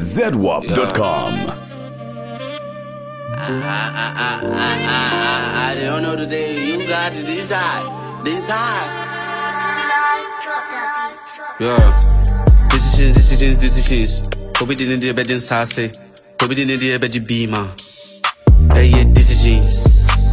ZWAP.com. I don't know today. You got to decide. Yeah. Decisions. Hope it didn't do a bed in Sassy. Hope it didn't do a bed in Beamer. Hey, decisions.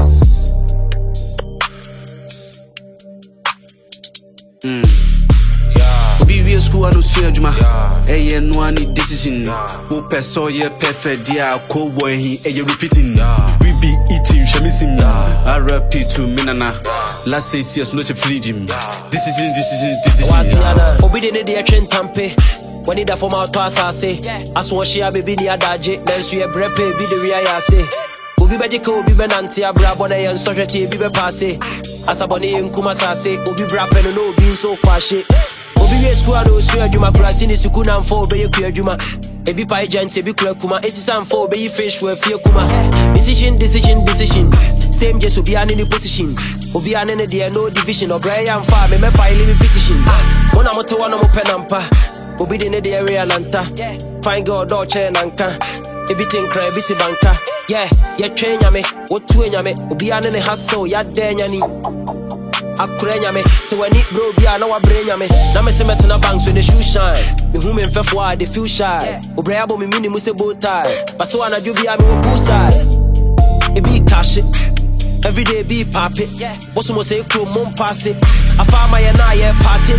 We school I no see Juma. Hey, no one decision. Who person yeah perfect yeah. Cold boy he repeating. We be eating shamisim. I repeat to Minana. Last 6 years no free gym. Decision. Obi de de atwen tampe. When it for my toss I say. As one she a baby ni adaje. Then so ye brepe be the ria ya say. Obi beje ko obi benanti abra bona ye nsohwete bi be passe. Asaboni nkuma sase. Obi bra peno no obi nso kwahye. Obi we school no so adwuma klasi ni suku na mfo obeye ku adwuma ebi pa agent ebi kura kuma esisa mfo obeye fish we fie kuma decision same just obi an in position obi an in there no division obraya mfa me file me petition wona mote wona mo penampa obi de ne de area lanta fine girl do che nanka ebi tin cry ebi ti banka yeah twen nyame wotu nyame obi an ne hustle ya de nyani akurenya me so when it bro bia na wa brenya me na me se metna bank so the shoe shine me hu me mfefo a the feel shy obrea bo me mini mu se bow tie but so anadwo bia me wo poolside e be cash every day be pop it boss mo say kro mom pass it afa ma ye na ye party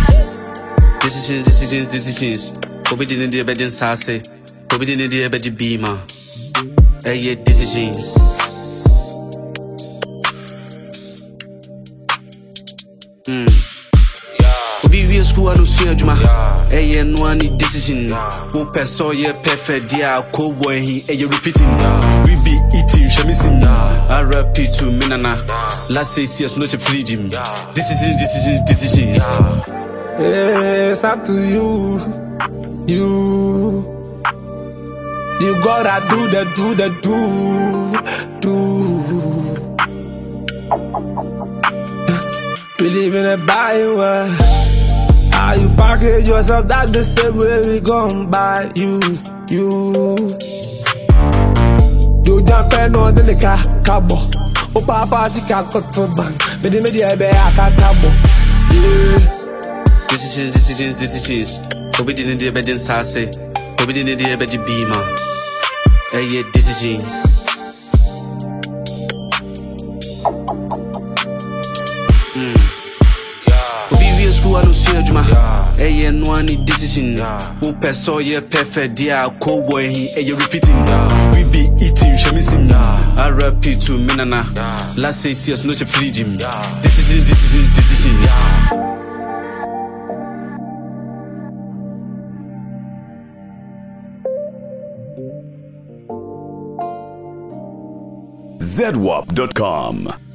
decisions obi didn't do a bed in Sassy obi didn't do a bed in Beamer hey decisions. Obi we school I no see Juma. Hey, no one decision. Who person yeah perfect yeah. Cold boy he repeating. We be eating shamisim. I repeat to Minana. Last 6 years no free gym. Decision. It's up to you. You gotta do. Believe in a buying world. How you package yourself, that's the same way we gon' buy you. You jump and on the cabo. O papa si kakoto bang. Medi ebe akakabo. Decisions. Obi didn't do a bed in Sassy. Obi didn't do a bed in Beamer. Hey, decisions. School I no see Juma. Hey, no one decision. Who person yeah perfect yeah. Cold boy he repeating. We be eating shamisim. I repeat to Minana. Last 6 years no free gym. Decision. ZWAP.com.